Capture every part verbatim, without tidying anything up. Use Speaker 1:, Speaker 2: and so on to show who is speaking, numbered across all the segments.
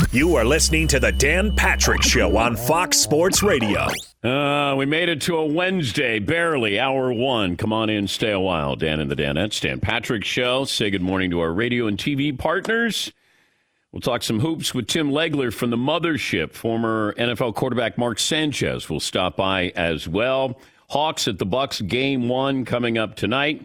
Speaker 1: You are listening to the Dan Patrick Show on Fox Sports Radio.
Speaker 2: Uh, we made it to a Wednesday, barely, hour one. Come on in, stay a while. Dan and the Danettes, Dan Patrick Show. Say good morning to our radio and T V partners. We'll talk some hoops with Tim Legler from the Mothership. Former N F L quarterback Mark Sanchez will stop by as well. Hawks at the Bucks game one coming up tonight.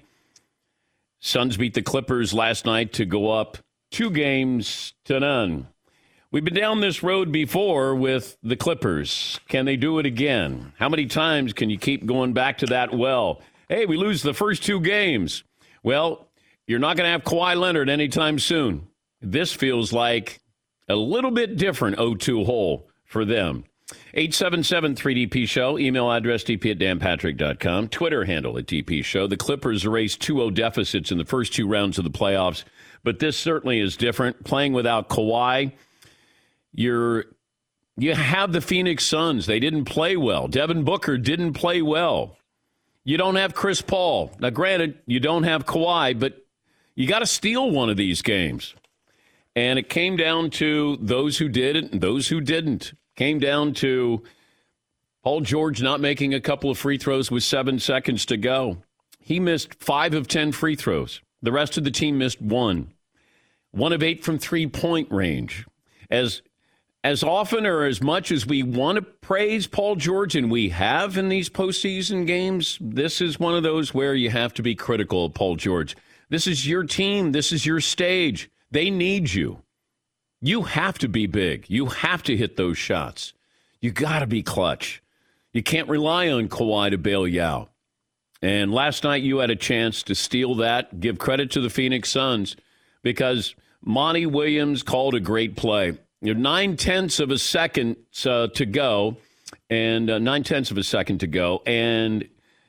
Speaker 2: Suns beat the Clippers last night to go up two games to none. We've been down this road before with the Clippers. Can they do it again? How many times can you keep going back to that well? Hey, we lose the first two games. Well, you're not going to have Kawhi Leonard anytime soon. This feels like a little bit different oh two hole for them. eight seven seven three D P Show. Email address d p at dan patrick dot com. Twitter handle at D P Show. The Clippers erased two oh deficits in the first two rounds of the playoffs, but this certainly is different. Playing without Kawhi, you're, you have the Phoenix Suns. They didn't play well. Devin Booker didn't play well. You don't have Chris Paul. Now, granted, you don't have Kawhi, but you got to steal one of these games. And it came down to those who did it and those who didn't. Came down to Paul George not making a couple of free throws with seven seconds to go. He missed five of ten free throws. The rest of the team missed one. One of eight from three-point range. As as often or as much as we want to praise Paul George, and we have in these postseason games, this is one of those where you have to be critical of Paul George. This is your team. This is your stage. They need you. You have to be big. You have to hit those shots. You got to be clutch. You can't rely on Kawhi to bail you out. And last night you had a chance to steal that. Give credit to the Phoenix Suns because Monty Williams called a great play. You're nine-tenths of a second uh, to go, and uh, nine-tenths of a second to go, and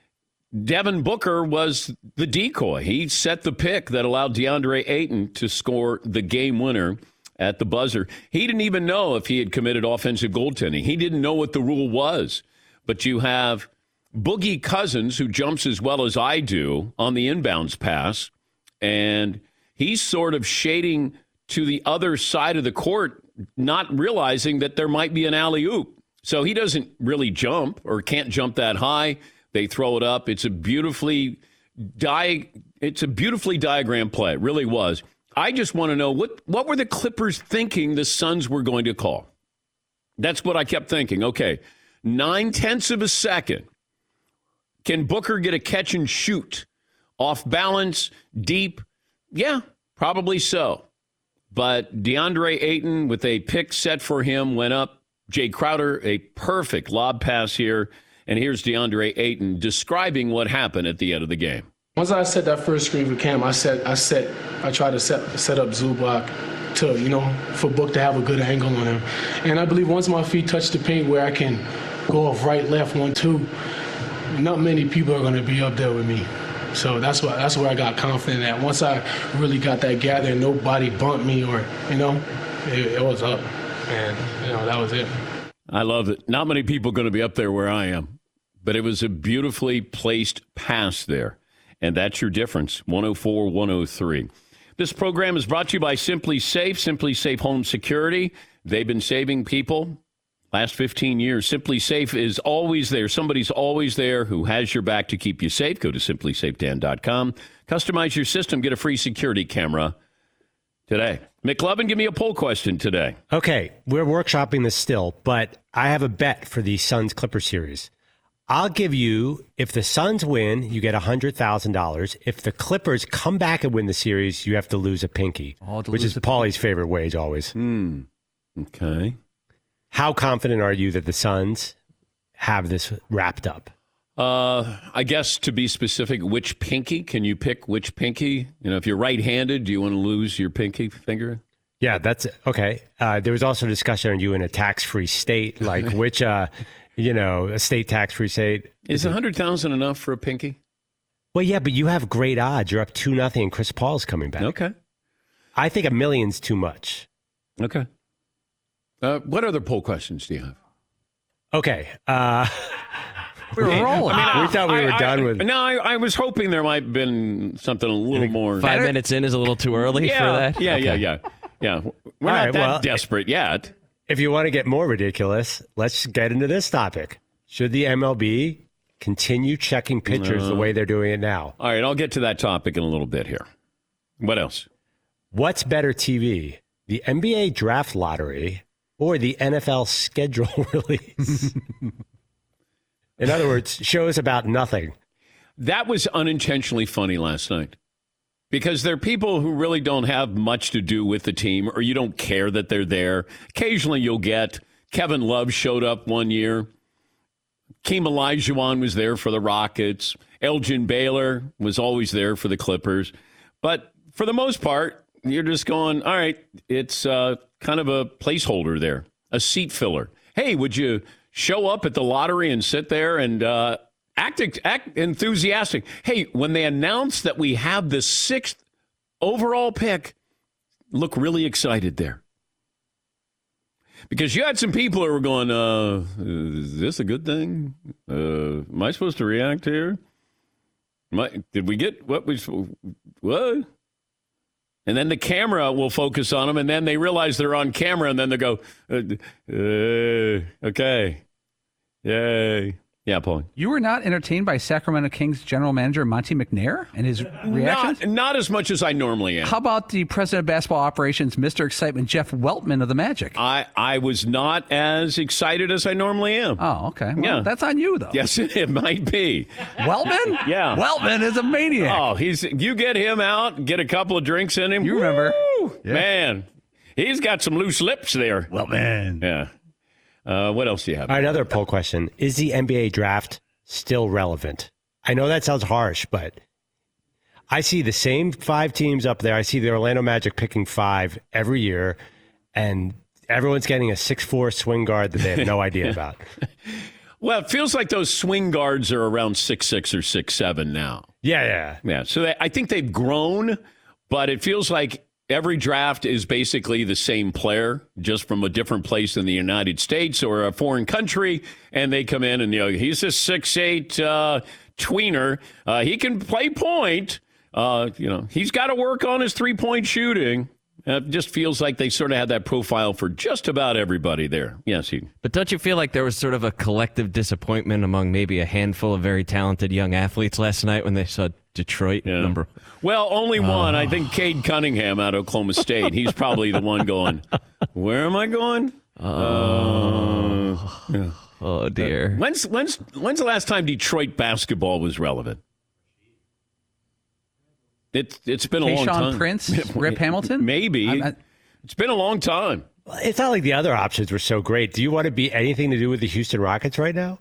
Speaker 2: Devin Booker was the decoy. He set the pick that allowed DeAndre Ayton to score the game winner at the buzzer. He didn't even know if he had committed offensive goaltending. He didn't know what the rule was. But you have Boogie Cousins, who jumps as well as I do on the inbounds pass, and he's sort of shading to the other side of the court, not realizing that there might be an alley-oop. So he doesn't really jump or can't jump that high. They throw it up. It's a beautifully di- it's a beautifully diagrammed play. It really was. I just want to know, what, what were the Clippers thinking the Suns were going to call? That's what I kept thinking. Okay, nine-tenths of a second. Can Booker get a catch and shoot? Off balance, deep? Yeah, probably so. But DeAndre Ayton with a pick set for him went up. Jay Crowder, a perfect lob pass here. And here's DeAndre Ayton describing what happened at the end of the game.
Speaker 3: Once I set that first screen for Cam, I set, I set, I tried to set set up Zubac to, you know, for Book to have a good angle on him. And I believe once my feet touch the paint where I can go off right, left, one, two, not many people are going to be up there with me. So that's what that's where I got confident at. Once I really got that gather and nobody bumped me or, you know, it, it was up. And, you know, that was it.
Speaker 2: I love it. Not many people are going to be up there where I am. But it was a beautifully placed pass there. And that's your difference, one oh four one oh three. This program is brought to you by Simply Safe, Simply Safe Home Security. They've been saving people last fifteen years. Simply Safe is always there. Somebody's always there who has your back to keep you safe. Go to simply safe dan dot com. Customize your system. Get a free security camera today. McLovin, give me a poll question today.
Speaker 4: Okay, we're workshopping this still, but I have a bet for the Suns-Clipper series. I'll give you, if the Suns win, you get one hundred thousand dollars. If the Clippers come back and win the series, you have to lose a pinky,
Speaker 5: oh,
Speaker 4: which is Paulie's favorite wage always.
Speaker 2: Hmm. Okay.
Speaker 4: How confident are you that the Suns have this wrapped up?
Speaker 2: Uh, I guess to be specific, which pinky? Can you pick which pinky? You know, if you're right-handed, do you want to lose your pinky finger?
Speaker 4: Yeah, that's okay. Uh, there was also discussion on you in a tax-free state, like which... Uh, You know, a state tax-free state.
Speaker 2: Is one hundred thousand dollars enough for a pinky?
Speaker 4: Well, yeah, but you have great odds. You're up two nothing, and Chris Paul's coming back.
Speaker 2: Okay.
Speaker 4: I think a million's too much.
Speaker 2: Okay. Uh, what other poll questions do you have?
Speaker 4: Okay. Uh,
Speaker 5: we were rolling.
Speaker 4: I mean, we thought we
Speaker 2: I,
Speaker 4: were
Speaker 2: I,
Speaker 4: done
Speaker 2: I,
Speaker 4: with.
Speaker 2: No, I, I was hoping there might have been something a little more.
Speaker 5: Five minutes in is a little too early
Speaker 2: yeah,
Speaker 5: for that?
Speaker 2: Yeah,
Speaker 5: okay.
Speaker 2: yeah, yeah. Yeah, we're
Speaker 4: All
Speaker 2: not
Speaker 4: right,
Speaker 2: that
Speaker 4: well,
Speaker 2: desperate yet.
Speaker 4: If you want to get more ridiculous, let's get into this topic. Should the M L B continue checking pitchers
Speaker 2: No.
Speaker 4: the way they're doing it now?
Speaker 2: All right, I'll get to that topic in a little bit here. What else?
Speaker 4: What's better T V, the N B A draft lottery or the N F L schedule release? In other words, shows about nothing.
Speaker 2: That was unintentionally funny last night because there are people who really don't have much to do with the team or you don't care that they're there. Occasionally you'll get Kevin Love showed up one year. Keem Olajuwon was there for the Rockets. Elgin Baylor was always there for the Clippers. But for the most part, you're just going, all right, it's uh, kind of a placeholder there, a seat filler. Hey, would you show up at the lottery and sit there and uh, act, act enthusiastic? Hey, when they announce that we have the sixth overall pick, look really excited there. Because you had some people who were going, uh, is this a good thing? Uh, am I supposed to react here? Am I, did we get what we, what? And then the camera will focus on them, and then they realize they're on camera, and then they go, uh, uh, okay, yay. Yeah, Paul.
Speaker 5: You were not entertained by Sacramento Kings general manager Monty McNair and his reactions?
Speaker 2: Not, not as much as I normally am.
Speaker 5: How about the president of basketball operations, Mister Excitement, Jeff Weltman of the Magic?
Speaker 2: I, I was not as excited as I normally am.
Speaker 5: Oh, okay. Well,
Speaker 2: Yeah.
Speaker 5: that's on you, though.
Speaker 2: Yes, it might be.
Speaker 5: Weltman?
Speaker 2: Yeah.
Speaker 5: Weltman is a maniac.
Speaker 2: Oh, he's you get him out, get a couple of drinks in him.
Speaker 5: You remember.
Speaker 2: Woo!
Speaker 5: Yeah.
Speaker 2: Man, he's got some loose lips there.
Speaker 5: Weltman.
Speaker 2: Yeah. Uh, what else do you have?
Speaker 4: All right, another poll question. Is the N B A draft still relevant? I know that sounds harsh, but I see the same five teams up there. I see the Orlando Magic picking five every year, and everyone's getting a six foot four swing guard that they have no idea about.
Speaker 2: Well, it feels like those swing guards are around six six or six seven now.
Speaker 4: Yeah, yeah.
Speaker 2: Yeah, so they, I think they've grown, but it feels like every draft is basically the same player, just from a different place in the United States or a foreign country, and they come in and, you know, he's a six eight uh, tweener. Uh, he can play point. Uh, you know, he's got to work on his three-point shooting. It just feels like they sort of had that profile for just about everybody there. Yes, he.
Speaker 6: But don't you feel like there was sort of a collective disappointment among maybe a handful of very talented young athletes last night when they saw Detroit
Speaker 2: Yeah.
Speaker 6: number?
Speaker 2: Well, only one. I think Cade Cunningham out of Oklahoma State. He's probably the one going, where am I going? Uh, yeah.
Speaker 6: Oh, dear.
Speaker 2: When's, when's, when's the last time Detroit basketball was relevant? It, it's been a long
Speaker 5: Tayshaun
Speaker 2: time.
Speaker 5: Prince, Rip Hamilton?
Speaker 2: Maybe.
Speaker 5: I'm not-
Speaker 2: It's been a long time.
Speaker 4: It's not like the other options were so great. Do you want to be anything to do with the Houston Rockets right now?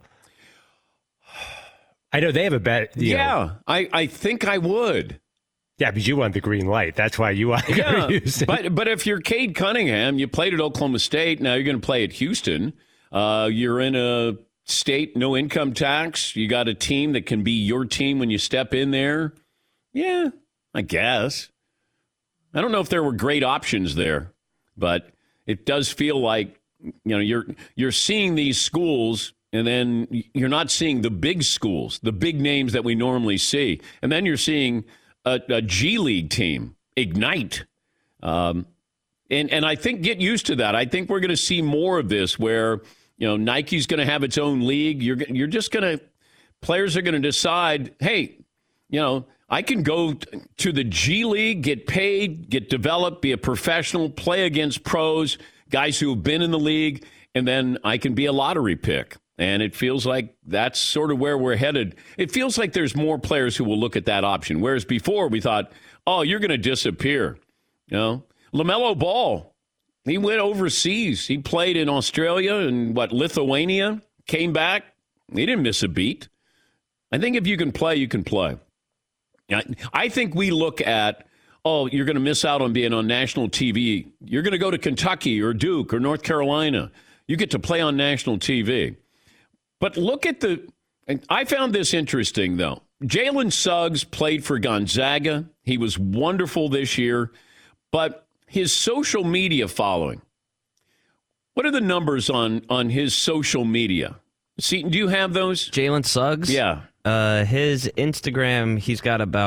Speaker 4: I know they have a bet. you
Speaker 2: Yeah,
Speaker 4: know.
Speaker 2: I, I think I would.
Speaker 4: Yeah, because you want the green light. That's why you want to go
Speaker 2: Yeah,
Speaker 4: to Houston.
Speaker 2: but but if you're Cade Cunningham, you played at Oklahoma State. Now you're going to play at Houston. Uh, you're in a state, no income tax. You got a team that can be your team when you step in there. Yeah, I guess. I don't know if there were great options there, but it does feel like, you know, you're you're seeing these schools, and then you're not seeing the big schools, the big names that we normally see, and then you're seeing a, a G League team ignite. Um, and and I think get used to that. I think we're going to see more of this, where, you know, Nike's going to have its own league. You're you're just going to players are going to decide, hey, you know, I can go to the G League, get paid, get developed, be a professional, play against pros, guys who have been in the league, and then I can be a lottery pick. And it feels like that's sort of where we're headed. It feels like there's more players who will look at that option, whereas before we thought, oh, you're going to disappear. You know, LaMelo Ball, he went overseas. He played in Australia and, what, Lithuania, came back. He didn't miss a beat. I think if you can play, you can play. I think we look at, oh, you're going to miss out on being on national T V. You're going to go to Kentucky or Duke or North Carolina. You get to play on national T V. But look at the, I found this interesting, though. Jalen Suggs played for Gonzaga. He was wonderful this year. But his social media following, what are the numbers on, on his social media? Seton, do you have those?
Speaker 6: Jalen Suggs?
Speaker 2: Yeah.
Speaker 6: Uh, his Instagram, he's got about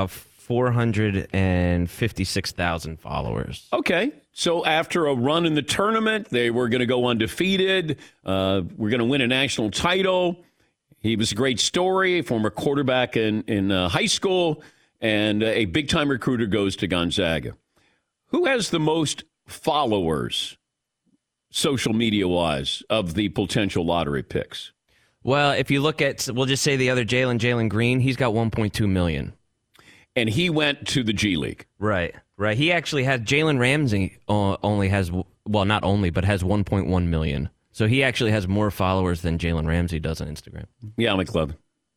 Speaker 6: four hundred fifty-six thousand followers.
Speaker 2: Okay. So after a run in the tournament, they were going to go undefeated. Uh, we're going to win a national title. He was a great story, former quarterback in, in uh, high school, and a big-time recruiter goes to Gonzaga. Who has the most followers, social media-wise, of the potential lottery picks?
Speaker 6: Well, if you look at, we'll just say the other Jalen, Jalen Green, he's got one point two million.
Speaker 2: And he went to the G League.
Speaker 6: Right, right. He actually has, Jalen Ramsey uh, only has, well, not only, but has one point one million. So he actually has more followers than Jalen Ramsey does on Instagram.
Speaker 2: Yeah, McLovin.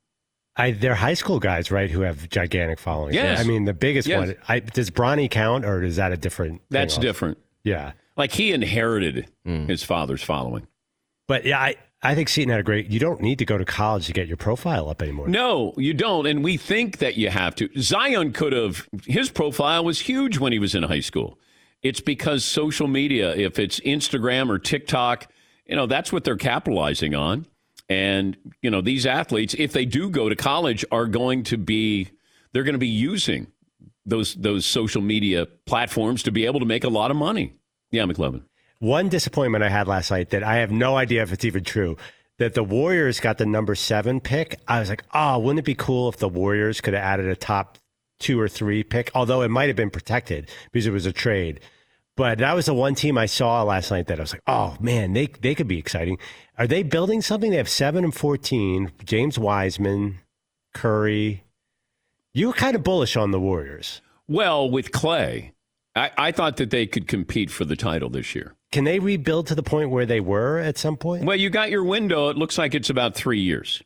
Speaker 4: I, they're high school guys, right, who have gigantic followings.
Speaker 2: Yes.
Speaker 4: I mean, the biggest
Speaker 2: Yes.
Speaker 4: one. I, does Bronny count, or is that a different
Speaker 2: That's
Speaker 4: thing
Speaker 2: different.
Speaker 4: Yeah.
Speaker 2: Like he inherited
Speaker 6: Mm.
Speaker 2: his father's following.
Speaker 4: But yeah, I, I think Seton had a great, you don't need to go to college to get your profile up anymore.
Speaker 2: No, you don't. And we think that you have to. Zion could have, his profile was huge when he was in high school. It's because social media, if it's Instagram or TikTok, you know, that's what they're capitalizing on. And, you know, these athletes, if they do go to college, are going to be, they're going to be using those those social media platforms to be able to make a lot of money. Yeah, McLovin.
Speaker 4: One disappointment I had last night that I have no idea if it's even true, that the Warriors got the number seven pick. I was like, oh, wouldn't it be cool if the Warriors could have added a top two or three pick, although it might have been protected because it was a trade. But that was the one team I saw last night that I was like, oh, man, they they could be exciting. Are they building something? They have seven and fourteen, James Wiseman, Curry. You were kind of bullish on the Warriors.
Speaker 2: Well, with Clay, I, I thought that they could compete for the title this year.
Speaker 4: Can they rebuild to the point where they were at some point?
Speaker 2: Well, you got your window. It looks like it's about three years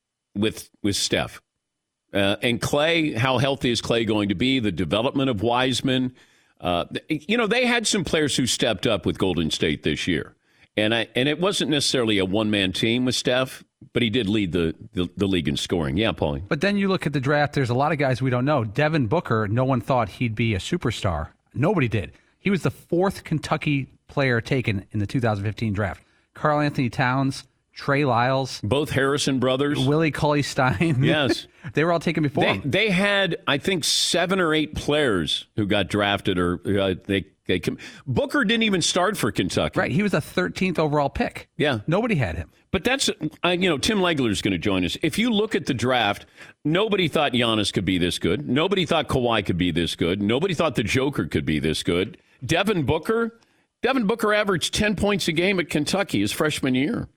Speaker 2: with with Steph. Uh, and Clay, how healthy is Clay going to be? The development of Wiseman. Uh, you know, they had some players who stepped up with Golden State this year. And I and it wasn't necessarily a one-man team with Steph, but he did lead the, the, the league in scoring. Yeah, Paulie.
Speaker 5: But then you look at the draft, there's a lot of guys we don't know. Devin Booker, no one thought he'd be a superstar. Nobody did. He was the fourth Kentucky player taken in the two thousand fifteen draft. Karl Anthony Towns, Trey Lyles,
Speaker 2: both Harrison brothers,
Speaker 5: Willie Cauley-Stein.
Speaker 2: Yes.
Speaker 5: They were all taken before
Speaker 2: they,
Speaker 5: him.
Speaker 2: They had, I think, seven or eight players who got drafted, or uh, they they Booker didn't even start for Kentucky.
Speaker 5: Right, he was a thirteenth overall pick.
Speaker 2: Yeah,
Speaker 5: nobody had him.
Speaker 2: But that's, uh, you know, Tim Legler is going to join us. If you look at the draft, nobody thought Giannis could be this good. Nobody thought Kawhi could be this good. Nobody thought the Joker could be this good. Devin Booker, Devin Booker averaged ten points a game at Kentucky his freshman year.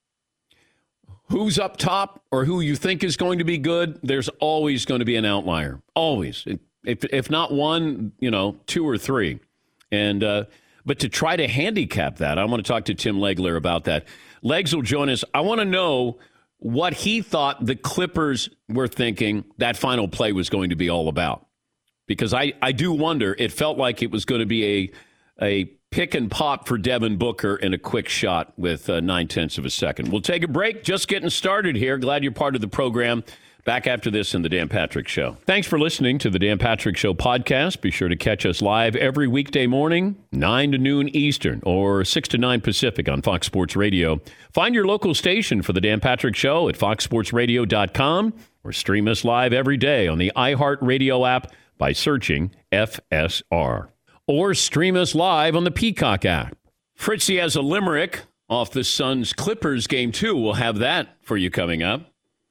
Speaker 2: Who's up top or who you think is going to be good, there's always going to be an outlier. Always. If, if not one, you know, two or three. And uh, but to try to handicap that, I want to talk to Tim Legler about that. Legs will join us. I want to know what he thought the Clippers were thinking that final play was going to be all about. Because I, I do wonder, it felt like it was going to be a a pick and pop for Devin Booker and a quick shot with uh, nine-tenths of a second. We'll take a break. Just getting started here. Glad you're part of the program. Back after this in the Dan Patrick Show. Thanks for listening to the Dan Patrick Show podcast. Be sure to catch us live every weekday morning, nine to noon Eastern or six to nine Pacific on Fox Sports Radio. Find your local station for the Dan Patrick Show at fox sports radio dot com or stream us live every day on the iHeartRadio app by searching F S R. Or stream us live on the Peacock app. Fritzy has a limerick off the Suns Clippers game two. We'll have that for you coming up.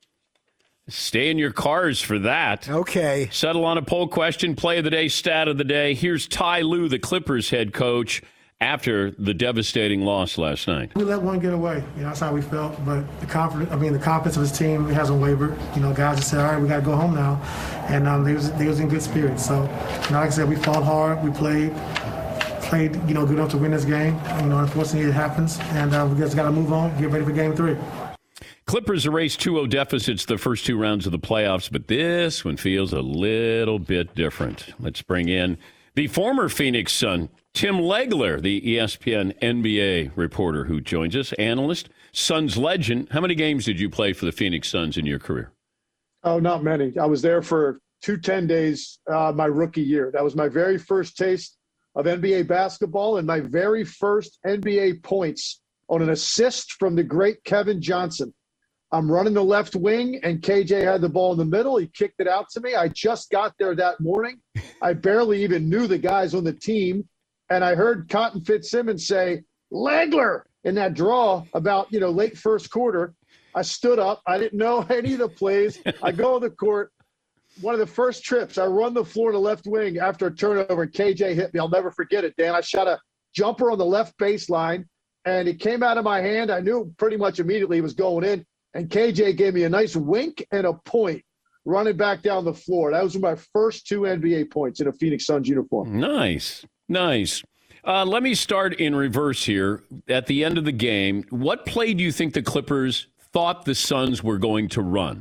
Speaker 2: Stay in your cars for that.
Speaker 7: Okay.
Speaker 2: Settle on a poll question, play of the day, stat of the day. Here's Ty Lue, the Clippers head coach, after the devastating loss last night.
Speaker 8: We let one get away. You know, that's how we felt. But the confidence, I mean, the confidence of his team hasn't wavered. You know, guys just said, all right, we got to go home now. And um, they, was, they was in good spirits. So, you know, like I said, we fought hard. We played, played, you know, good enough to win this game. You know, unfortunately, it happens. And uh, we just got to move on, get ready for game three.
Speaker 2: Clippers erased two oh deficits the first two rounds of the playoffs, but this one feels a little bit different. Let's bring in the former Phoenix Sun, Tim Legler, the E S P N N B A reporter who joins us, analyst, Suns legend. How many games did you play for the Phoenix Suns in your career?
Speaker 9: Oh, not many. I was there for two ten days uh, my rookie year. That was my very first taste of N B A basketball and my very first N B A points on an assist from the great Kevin Johnson. I'm running the left wing, and K J had the ball in the middle. He kicked it out to me. I just got there that morning. I barely even knew the guys on the team. And I heard Cotton Fitzsimmons say, Legler, in that draw about, you know, late first quarter. I stood up. I didn't know any of the plays. I go on the court. One of the first trips, I run the floor to left wing after a turnover, and K J hit me. I'll never forget it, Dan. I shot a jumper on the left baseline, and it came out of my hand. I knew pretty much immediately it was going in, and K J gave me a nice wink and a point running back down the floor. That was my first two N B A points in a Phoenix Suns uniform.
Speaker 2: Nice, nice. Uh, let me start in reverse here. At the end of the game, what play do you think the Clippers thought the Suns were going to run?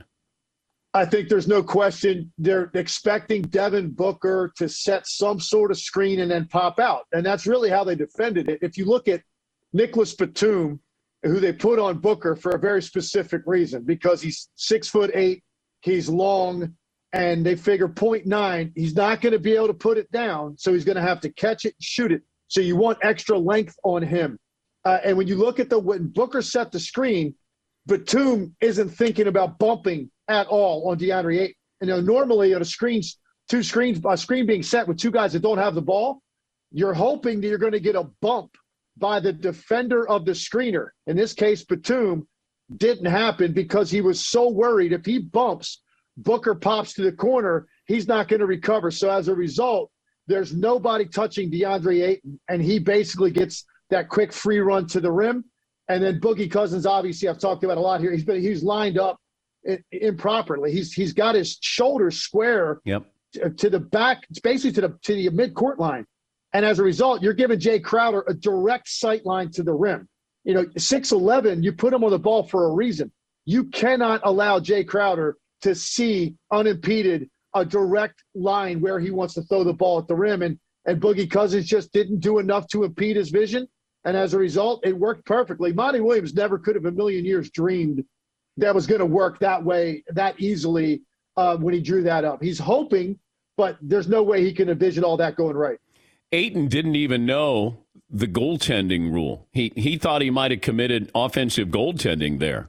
Speaker 9: I think there's no question they're expecting Devin Booker to set some sort of screen and then pop out. And that's really how they defended it. If you look at Nicholas Batum, who they put on Booker for a very specific reason, because he's six foot eight, he's long, and they figure point nine, he's not going to be able to put it down, so he's going to have to catch it and shoot it. So you want extra length on him. Uh, and when you look at the when Booker set the screen, Batum isn't thinking about bumping at all on DeAndre Ayton. You know, normally on a screen, two screens, a screen being set with two guys that don't have the ball, you're hoping that you're going to get a bump by the defender of the screener. In this case, Batum, didn't happen because he was so worried if he bumps, Booker pops to the corner, he's not going to recover. So as a result, there's nobody touching DeAndre Ayton, and he basically gets that quick free run to the rim. And then Boogie Cousins, obviously, I've talked about a lot here. He's been he's lined up improperly. He's he's got his shoulders square
Speaker 2: yep.
Speaker 9: to, to the back, basically to the to the mid-court line. And as a result, you're giving Jay Crowder a direct sight line to the rim. You know, six eleven, you put him on the ball for a reason. You cannot allow Jay Crowder to see unimpeded a direct line where he wants to throw the ball at the rim. And, and Boogie Cousins just didn't do enough to impede his vision. And as a result, it worked perfectly. Monty Williams never could have a million years dreamed that was going to work that way, that easily uh, when he drew that up. He's hoping, but there's no way he can envision all that going right.
Speaker 2: Ayton didn't even know the goaltending rule. He he thought he might have committed offensive goaltending there.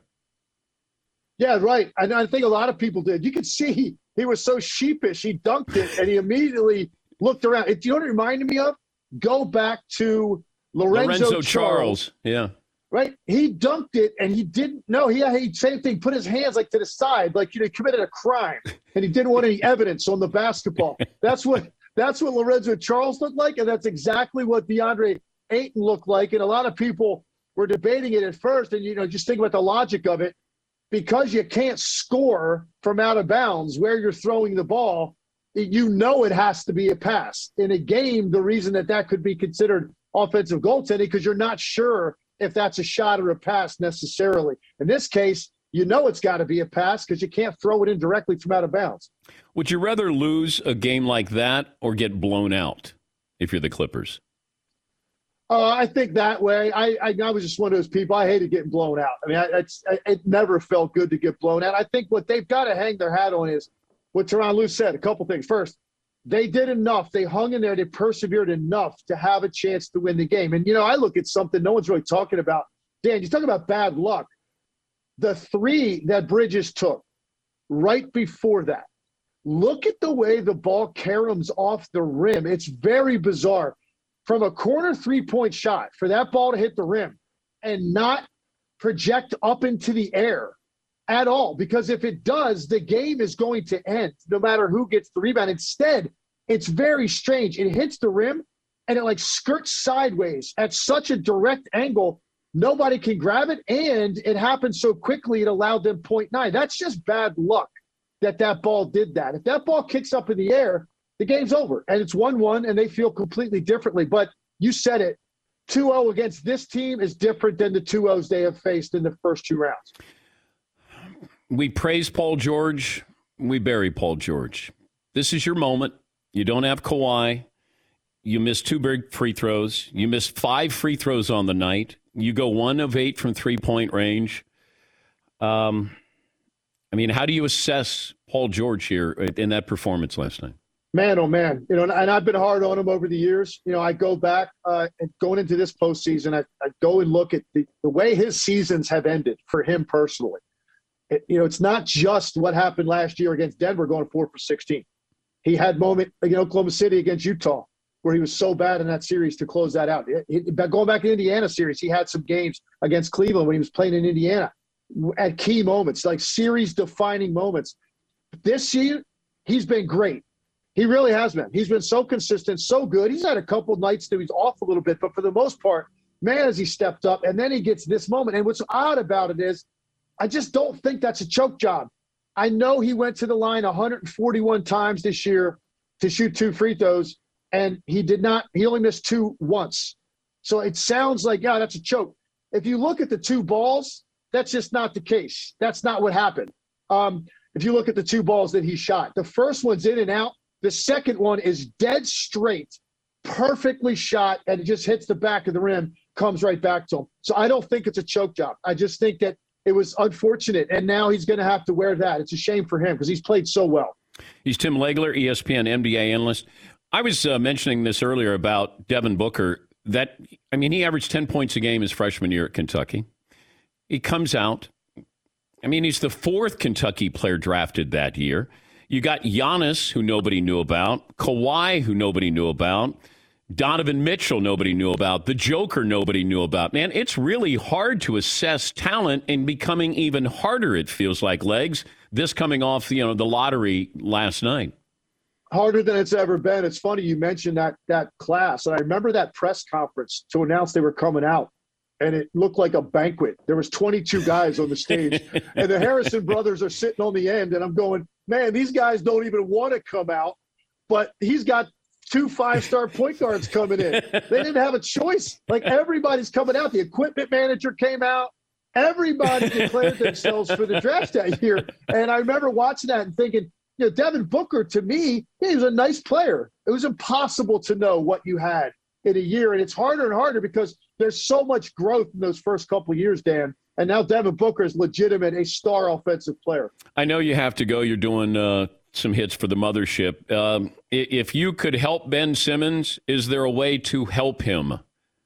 Speaker 9: Yeah, right. And I think a lot of people did. You could see he was so sheepish. He dunked it, and he immediately looked around. Do you know what it reminded me of? Go back to Lorenzo,
Speaker 2: Lorenzo
Speaker 9: Charles.
Speaker 2: Charles. Yeah.
Speaker 9: Right? He dunked it, and he didn't know. He had the same thing, put his hands like to the side, like, you know, he committed a crime, and he didn't want any evidence on the basketball. That's what that's what Lorenzo Charles looked like, and that's exactly what DeAndre Ayton looked like. And a lot of people were debating it at first, and, you know, just think about the logic of it. Because you can't score from out of bounds where you're throwing the ball, you know it has to be a pass. In a game, the reason that that could be considered offensive goaltending, because you're not sure if that's a shot or a pass necessarily. In this case, you know it's got to be a pass because you can't throw it in directly from out of bounds.
Speaker 2: Would you rather lose a game like that or get blown out if you're the Clippers?
Speaker 9: Uh, I think that way. I, I I was just one of those people. I hated getting blown out. I mean, I, it's, I, it never felt good to get blown out. I think what they've got to hang their hat on is what Tyronn Lue said. A couple things. First, they did enough. They hung in there. They persevered enough to have a chance to win the game. And, you know, I look at something no one's really talking about. Dan, you talk about bad luck. The three that Bridges took right before that, look at the way the ball caroms off the rim. It's very bizarre. From a corner three-point shot, for that ball to hit the rim and not project up into the air at all, because if it does, the game is going to end no matter who gets the rebound. Instead, it's very strange. It hits the rim, and it, like, skirts sideways at such a direct angle, nobody can grab it, and it happened so quickly it allowed them point nine. That's just bad luck that that ball did that. If that ball kicks up in the air, the game's over, and it's one one, and they feel completely differently. But you said it, two oh against this team is different than the two ohs they have faced in the first two rounds.
Speaker 2: We praise Paul George. We bury Paul George. This is your moment. You don't have Kawhi. You missed two big free throws. You missed five free throws on the night. You go one of eight from three-point range. Um, I mean, how do you assess Paul George here in that performance last night?
Speaker 9: Man, oh, man. You know, and I've been hard on him over the years. You know, I go back uh, and going into this postseason, I, I go and look at the, the way his seasons have ended for him personally. It, you know, it's not just what happened last year against Denver going four for sixteen. He had moment against Oklahoma City against Utah where he was so bad in that series to close that out. It, it, going back in Indiana series, he had some games against Cleveland when he was playing in Indiana at key moments, like series-defining moments. This year, he's been great. He really has been. He's been so consistent, so good. He's had a couple nights that he's off a little bit, but for the most part, man, has he stepped up. And then he gets this moment. And what's odd about it is I just don't think that's a choke job. I know he went to the line one hundred forty-one times this year to shoot two free throws, and he did not – he only missed two once. So it sounds like, yeah, that's a choke. If you look at the two balls, that's just not the case. That's not what happened. Um, if you look at the two balls that he shot, the first one's in and out. The second one is dead straight, perfectly shot, and it just hits the back of the rim, comes right back to him. So I don't think it's a choke job. I just think that it was unfortunate, and now he's going to have to wear that. It's a shame for him because he's played so well.
Speaker 2: He's Tim Legler, E S P N N B A analyst. I was uh, mentioning this earlier about Devin Booker. That I mean, he averaged ten points a game his freshman year at Kentucky. He comes out. I mean, he's the fourth Kentucky player drafted that year. You got Giannis, who nobody knew about, Kawhi, who nobody knew about, Donovan Mitchell, nobody knew about, the Joker, nobody knew about. Man, it's really hard to assess talent, and becoming even harder, it feels like, Legs, this coming off, you know, the lottery last night.
Speaker 9: Harder than it's ever been. It's funny you mentioned that that class. And I remember that press conference to announce they were coming out, and it looked like a banquet. There was twenty-two guys on the stage, and the Harrison brothers are sitting on the end, and I'm going, man, these guys don't even want to come out, but he's got two five-star point guards coming in. They didn't have a choice. Like, everybody's coming out. The equipment manager came out. Everybody declared themselves for the draft that year. And I remember watching that and thinking, you know, Devin Booker, to me, he was a nice player. It was impossible to know what you had in a year. And it's harder and harder because there's so much growth in those first couple of years, Dan. And now Devin Booker is legitimate, a star offensive player.
Speaker 2: I know you have to go. You're doing uh, some hits for the mothership. Um, if you could help Ben Simmons, is there a way to help him?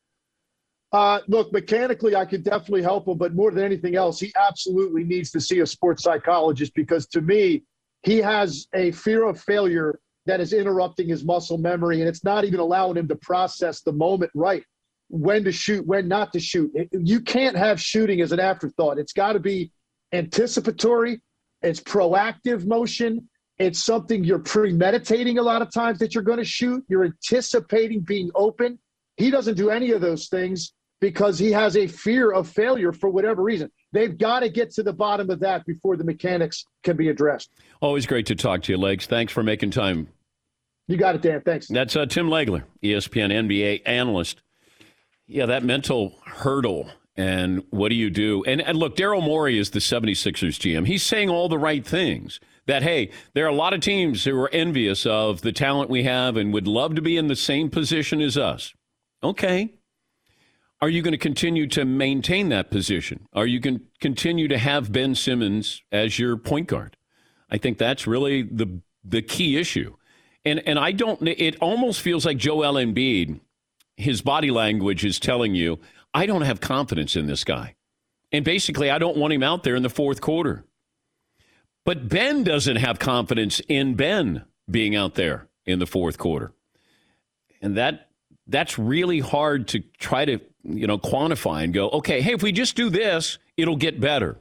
Speaker 9: Uh, look, mechanically, I could definitely help him. But more than anything else, he absolutely needs to see a sports psychologist because, to me, he has a fear of failure that is interrupting his muscle memory, and it's not even allowing him to process the moment right. When to shoot, when not to shoot. You can't have shooting as an afterthought. It's got to be anticipatory. It's proactive motion. It's something you're premeditating a lot of times that you're going to shoot. You're anticipating being open. He doesn't do any of those things because he has a fear of failure for whatever reason. They've got to get to the bottom of that before the mechanics can be addressed.
Speaker 2: Always great to talk to you, Legs. Thanks for making time.
Speaker 9: You got it, Dan. Thanks.
Speaker 2: That's uh, Tim Legler, E S P N N B A analyst. Yeah, that mental hurdle, and what do you do? And, and look, Daryl Morey is the seventy-sixers G M. He's saying all the right things, that, hey, there are a lot of teams who are envious of the talent we have and would love to be in the same position as us. Okay. Are you going to continue to maintain that position? Are you going to continue to have Ben Simmons as your point guard? I think that's really the the key issue. And and I don't, it almost feels like Joel Embiid, his body language is telling you, I don't have confidence in this guy. And basically, I don't want him out there in the fourth quarter. But Ben doesn't have confidence in Ben being out there in the fourth quarter. And that that's really hard to try to, you know, quantify and go, okay, hey, if we just do this, it'll get better.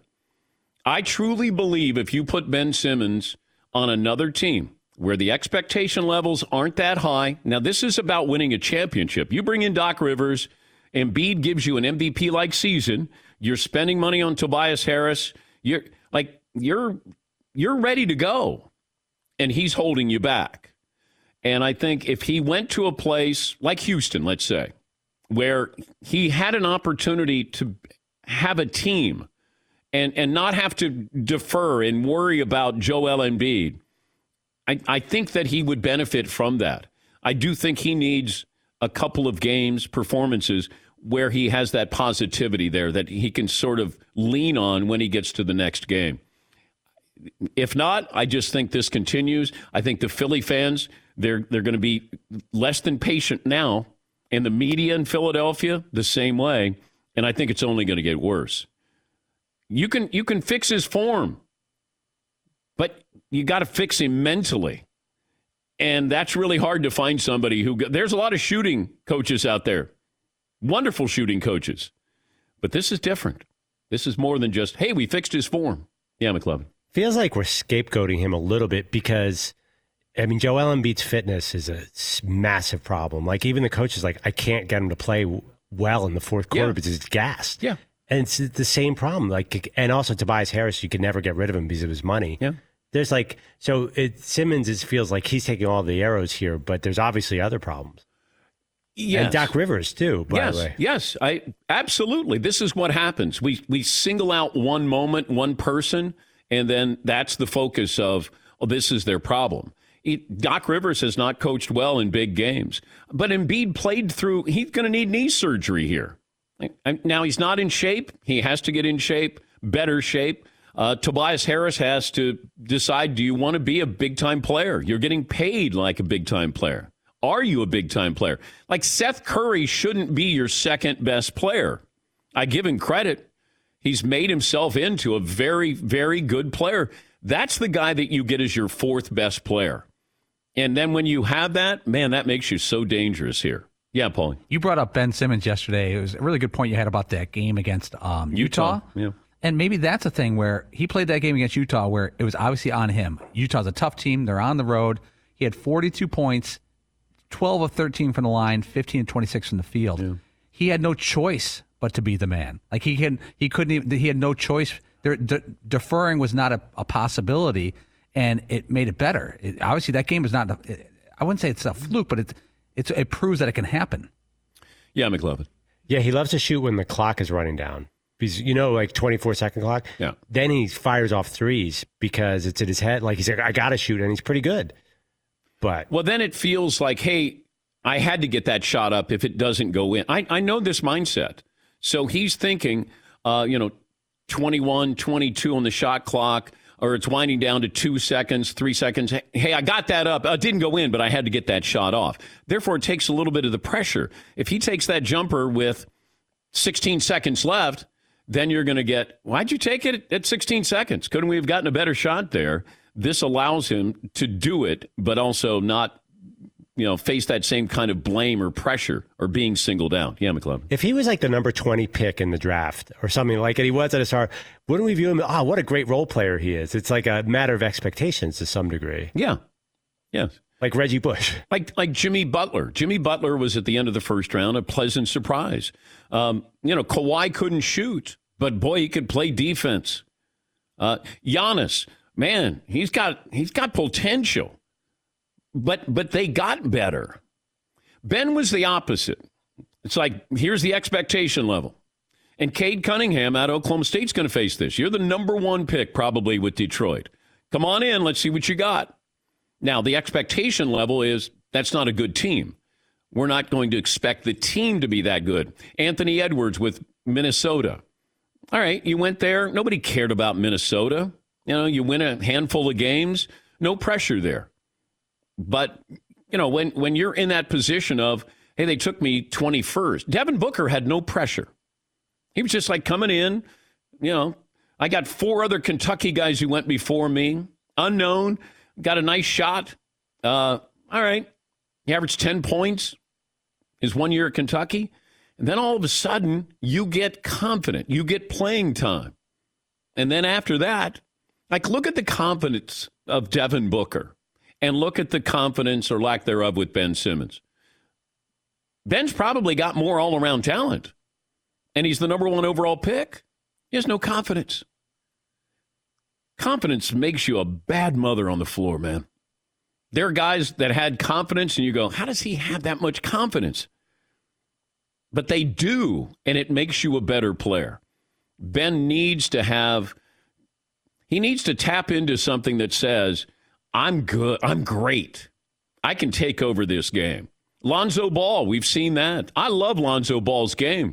Speaker 2: I truly believe if you put Ben Simmons on another team where the expectation levels aren't that high. Now, this is about winning a championship. You bring in Doc Rivers, Embiid gives you an M V P-like season. You're spending money on Tobias Harris. You're like you're you're ready to go, and he's holding you back. And I think if he went to a place like Houston, let's say, where he had an opportunity to have a team and and not have to defer and worry about Joel Embiid, I, I think that he would benefit from that. I do think he needs a couple of games, performances, where he has that positivity there that he can sort of lean on when he gets to the next game. If not, I just think this continues. I think the Philly fans, they're they're going to be less than patient now, and the media in Philadelphia, the same way, and I think it's only going to get worse. You can you can fix his form, but you got to fix him mentally. And that's really hard to find somebody who – there's a lot of shooting coaches out there, wonderful shooting coaches. But this is different. This is more than just, hey, we fixed his form. Yeah, McLovin.
Speaker 4: Feels like we're scapegoating him a little bit because, I mean, Joel Embiid's fitness is a massive problem. Like, even the coach is like, I can't get him to play well in the fourth quarter
Speaker 2: Yeah.
Speaker 4: because he's gassed.
Speaker 2: Yeah.
Speaker 4: And it's the same problem. Like, and also Tobias Harris, you could never get rid of him because of his money.
Speaker 2: Yeah.
Speaker 4: There's like, so it, Simmons is, feels like he's taking all the arrows here, but there's obviously other problems.
Speaker 2: Yes.
Speaker 4: And Doc Rivers, too, by
Speaker 2: yes,
Speaker 4: the way.
Speaker 2: Yes, I absolutely. This is what happens. We we single out one moment, one person, and then that's the focus of, oh, this is their problem. It, Doc Rivers has not coached well in big games. But Embiid played through, he's going to need knee surgery here. Now, he's not in shape. He has to get in shape, better shape. Uh, Tobias Harris has to decide, do you want to be a big-time player? You're getting paid like a big-time player. Are you a big-time player? Like Seth Curry shouldn't be your second-best player. I give him credit. He's made himself into a very, very good player. That's the guy that you get as your fourth-best player. And then when you have that, man, that makes you so dangerous here. Yeah, Paulie.
Speaker 5: You brought up Ben Simmons yesterday. It was a really good point you had about that game against um, Utah.
Speaker 2: Utah. Yeah.
Speaker 5: And maybe that's a thing where he played that game against Utah where it was obviously on him. Utah's a tough team. They're on the road. He had forty-two points, twelve of thirteen from the line, fifteen of twenty-six from the field. Yeah. He had no choice but to be the man. Like he can, he couldn't even, he had no choice. There, de- deferring was not a, a possibility, and it made it better. It, obviously, that game is not, a, it, I wouldn't say it's a fluke, but it, it's, it proves that it can happen.
Speaker 2: Yeah, McLovin.
Speaker 4: Yeah, he loves to shoot when the clock is running down. Because, you know, like twenty-four second clock.
Speaker 2: Yeah.
Speaker 4: Then he fires off threes because it's in his head. Like he's like, I got to shoot, and he's pretty good. But
Speaker 2: well, then it feels like, hey, I had to get that shot up if it doesn't go in. I, I know this mindset. So he's thinking, uh, you know, twenty-one, twenty-two on the shot clock, or it's winding down to two seconds, three seconds. Hey, I got that up. It didn't go in, but I had to get that shot off. Therefore, it takes a little bit of the pressure. If he takes that jumper with sixteen seconds left, then you're going to get, why'd you take it at sixteen seconds? Couldn't we have gotten a better shot there? This allows him to do it, but also not, you know, face that same kind of blame or pressure or being singled out. Yeah, McLovin.
Speaker 4: If he was like the number twenty pick in the draft or something like it, he was at a star, wouldn't we view him, oh, what a great role player he is? It's like a matter of expectations to some degree.
Speaker 2: Yeah. Yes.
Speaker 4: Like Reggie Bush.
Speaker 2: Like like Jimmy Butler. Jimmy Butler was at the end of the first round, a pleasant surprise. Um, you know, Kawhi couldn't shoot, but boy, he could play defense. Uh, Giannis, man, he's got he's got potential, but but they got better. Ben was the opposite. It's like, here's the expectation level. And Cade Cunningham out of Oklahoma State's going to face this. You're the number one pick probably with Detroit. Come on in, let's see what you got. Now, the expectation level is that's not a good team. We're not going to expect the team to be that good. Anthony Edwards with Minnesota. All right, you went there. Nobody cared about Minnesota. You know, you win a handful of games. No pressure there. But, you know, when, when you're in that position of, hey, they took me twenty-first. Devin Booker had no pressure. He was just like coming in, you know, I got four other Kentucky guys who went before me. Unknown. Got a nice shot. Uh, all right. He averaged ten points his one year at Kentucky. And then all of a sudden, you get confident. You get playing time. And then after that, like, look at the confidence of Devin Booker. And look at the confidence or lack thereof with Ben Simmons. Ben's probably got more all-around talent. And he's the number one overall pick. He has no confidence. Confidence makes you a bad mother on the floor, man. There are guys that had confidence, and you go, how does he have that much confidence? But they do, and it makes you a better player. Ben needs to have, he needs to tap into something that says, I'm good, I'm great. I can take over this game. Lonzo Ball, we've seen that. I love Lonzo Ball's game.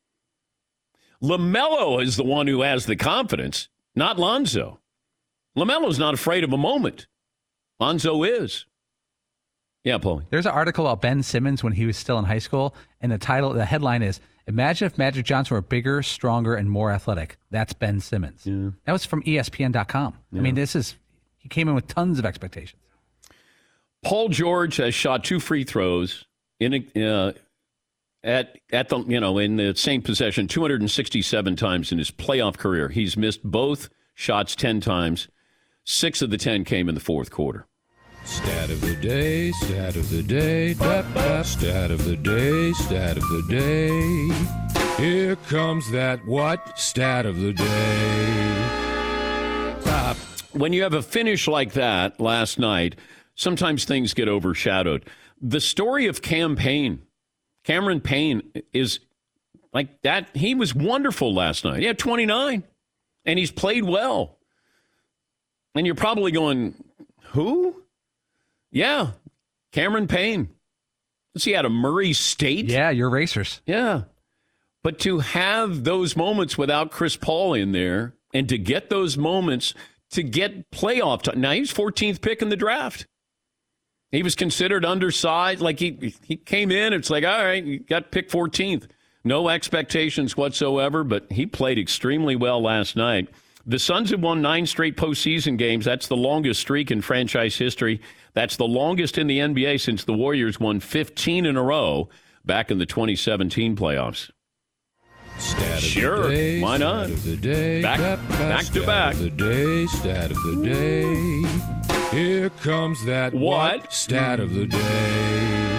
Speaker 2: LaMelo is the one who has the confidence, not Lonzo. LaMelo's not afraid of a moment. Lonzo is. Yeah, Paulie.
Speaker 5: There's an article about Ben Simmons when he was still in high school, and the title, the headline is, Imagine if Magic Johnson were bigger, stronger, and more athletic. That's Ben Simmons.
Speaker 2: Yeah.
Speaker 5: That was from E S P N dot com.
Speaker 2: Yeah.
Speaker 5: I mean, this is he came in with tons of expectations.
Speaker 2: Paul George has shot two free throws in a, uh, at at the you know in the same possession two hundred sixty-seven times in his playoff career. He's missed both shots ten times. Six of the ten came in the fourth quarter.
Speaker 7: Stat of the day, stat of the day, dap, dap, stat of the day, stat of the day. Here comes that what? Stat of the day.
Speaker 2: Uh, when you have a finish like that last night, sometimes things get overshadowed. The story of Cam Payne, Cameron Payne, is like that. He was wonderful last night. He had twenty-nine, and he's played well. And you're probably going, who? Yeah, Cameron Payne. Is he out of Murray State?
Speaker 5: Yeah, you're racers.
Speaker 2: Yeah. But to have those moments without Chris Paul in there and to get those moments to get playoff time. Now, he's fourteenth pick in the draft. He was considered undersized. Like he, he came in, it's like, all right, you got pick fourteenth. No expectations whatsoever, but he played extremely well last night. The Suns have won nine straight postseason games. That's the longest streak in franchise history. That's the longest in the N B A since the Warriors won fifteen in a row back in the twenty seventeen playoffs.
Speaker 7: Stat
Speaker 2: Sure,
Speaker 7: of the day,
Speaker 2: why not?
Speaker 7: Stat of the day,
Speaker 2: Back-
Speaker 7: dap, dap,
Speaker 2: back to
Speaker 7: stat
Speaker 2: back.
Speaker 7: Of the day, stat of the day. Here comes that
Speaker 2: What?
Speaker 7: Stat of the day.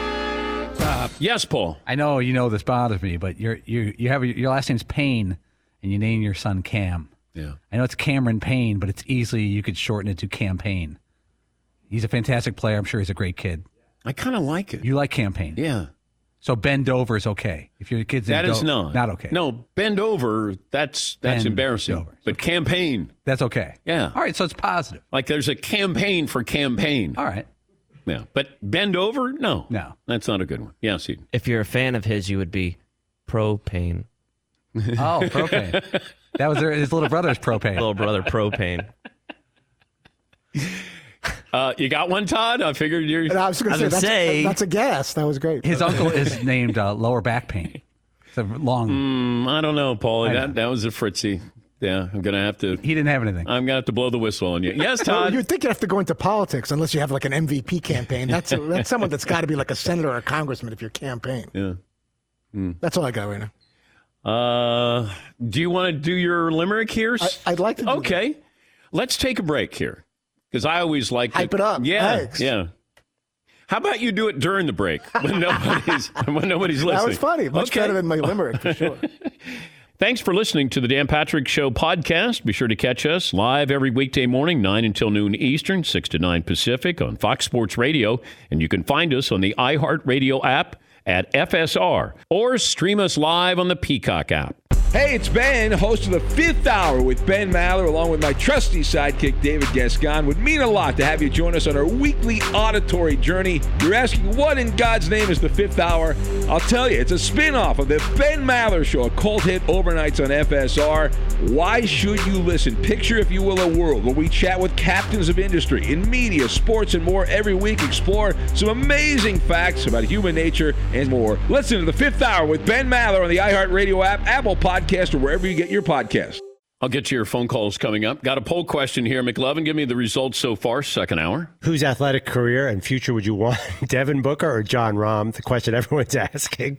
Speaker 2: Uh, yes, Paul.
Speaker 5: I know you know this bothers me, but you're you you have a, your last name's Payne, and you name your son Cam.
Speaker 2: Yeah.
Speaker 5: I know it's Cameron Payne, but it's easily you could shorten it to Campaign. He's a fantastic player. I'm sure he's a great kid.
Speaker 2: I kind of like it.
Speaker 5: You like Campaign?
Speaker 2: Yeah.
Speaker 5: So bend over is okay if your kid's
Speaker 2: That
Speaker 5: in
Speaker 2: is
Speaker 5: do-
Speaker 2: not.
Speaker 5: not okay.
Speaker 2: No, bend over, that's that's
Speaker 5: Bend
Speaker 2: embarrassing.
Speaker 5: over.
Speaker 2: But campaign,
Speaker 5: That's okay.
Speaker 2: Yeah.
Speaker 5: All right, so it's positive.
Speaker 2: like there's a campaign for campaign.
Speaker 5: All right.
Speaker 2: Yeah. But bend over? No.
Speaker 5: No.
Speaker 2: That's not a good one. Yeah, see.
Speaker 6: If you're a fan of his, you would be propane.
Speaker 5: Oh, propane. That was their, his little brother's propane.
Speaker 6: Little brother propane.
Speaker 2: Uh, you got one, Todd? I figured you're.
Speaker 10: And I was going
Speaker 6: I
Speaker 10: to say,
Speaker 6: was
Speaker 10: that's,
Speaker 6: gonna say-
Speaker 10: that's a guess. That was great.
Speaker 5: His uncle is named uh, lower back pain. It's a long.
Speaker 2: Mm, I don't know, Paulie.
Speaker 5: I know.
Speaker 2: That that was a fritzy. Yeah, I'm gonna have to.
Speaker 5: He didn't have anything.
Speaker 2: I'm gonna have to blow the whistle on you. Yes,
Speaker 10: Well,
Speaker 2: Todd.
Speaker 10: you'd think you have to go into politics unless you have like an M V P campaign. That's a, that's someone that's got to be like a senator or a congressman if you're campaign.
Speaker 2: yeah.
Speaker 10: That's all I got right now.
Speaker 2: Uh, do you want to do your limerick here?
Speaker 10: I, I'd like to. Do
Speaker 2: Okay, let's take a break here because I always like to,
Speaker 10: Hype it up.
Speaker 2: Yeah,
Speaker 10: Thanks.
Speaker 2: yeah. How about you do it during the break when nobody's when nobody's
Speaker 10: that.
Speaker 2: listening?
Speaker 10: That was funny. Much
Speaker 2: Okay.
Speaker 10: better than my limerick for sure.
Speaker 2: Thanks for listening to the Dan Patrick Show podcast. Be sure to catch us live every weekday morning, nine until noon Eastern, six to nine Pacific on Fox Sports Radio. And you can find us on the iHeartRadio app at F S R or stream us live on the Peacock app.
Speaker 11: Hey, it's Ben, host of the Fifth Hour with Ben Maller, along with my trusty sidekick, David Gascon. Would mean a lot to have you join us on our weekly auditory journey. You're asking, what in God's name is the Fifth Hour? I'll tell you, it's a spin-off of the Ben Maller Show, a cult hit overnights on F S R. Why should you listen? Picture, if you will, a world where we chat with captains of industry in media, sports, and more every week. Explore some amazing facts about human nature and more. Listen to the Fifth Hour with Ben Maller on the iHeartRadio app, Apple Podcasts, or wherever you get your podcasts.
Speaker 2: I'll get to your phone calls coming up. Got a poll question here. McLovin, give me the results so far, second hour.
Speaker 4: Whose athletic career and future would you want, Devin Booker or John Rahm? The question everyone's asking.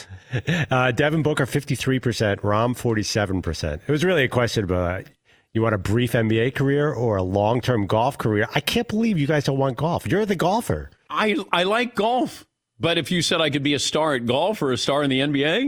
Speaker 4: Uh, Devin Booker, fifty-three percent, Rahm, forty-seven percent. It was really a question about you want a brief N B A career or a long-term golf career. I can't believe you guys don't want golf. You're the golfer.
Speaker 2: I, I like golf, but if you said I could be a star at golf or a star in the N B A,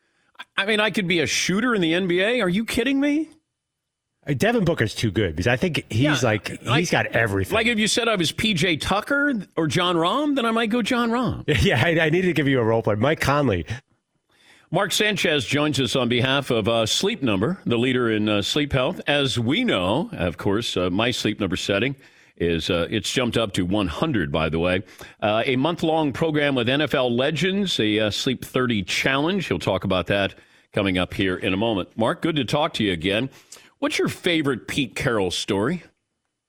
Speaker 2: I mean, I could be a shooter in the N B A. Are you kidding me?
Speaker 4: Uh, Devin Booker's too good because I think he's
Speaker 2: Yeah,
Speaker 4: like,
Speaker 2: like-
Speaker 4: he's got everything.
Speaker 2: Like if you said I was P J Tucker or John Rahm, then I might go John Rahm.
Speaker 4: yeah, I, I needed to give you a role play. Mike Conley.
Speaker 2: Mark Sanchez joins us on behalf of uh, Sleep Number, the leader in uh, sleep health. As we know, of course, uh, my Sleep Number setting is uh, it's jumped up to one hundred, by the way. Uh, a month-long program with N F L legends, a uh, Sleep thirty challenge. He'll talk about that coming up here in a moment. Mark, good to talk to you again. What's your favorite Pete Carroll story?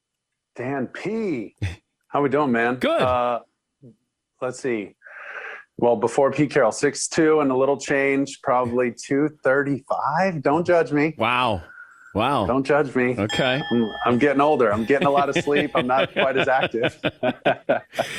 Speaker 12: Dan P. How we doing, man?
Speaker 2: Good.
Speaker 12: Uh, let's see. Well, before Pete Carroll, six two and a little change, probably two thirty-five. Don't judge me.
Speaker 2: Wow. Wow.
Speaker 12: Don't judge me.
Speaker 2: Okay.
Speaker 12: I'm, I'm getting older. I'm getting a lot of sleep. I'm not quite as active.
Speaker 2: uh,